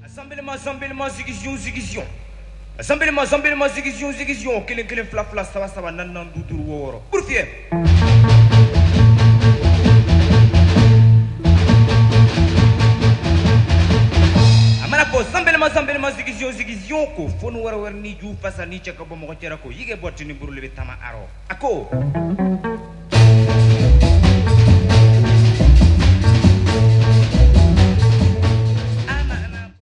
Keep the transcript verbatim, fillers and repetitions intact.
Zambelema zambelema zigizion zigizion. Zambelema zambelema zigizion zigizion. Kelen kelen fla fla sawa sawa nan nan duduru woro. Burfie. Amana ko zambelema zambelema zigizion zigizion ko fonu wara war ni ju fasa ni chaka bo mo ko yige botini burule be tama aro. Ako.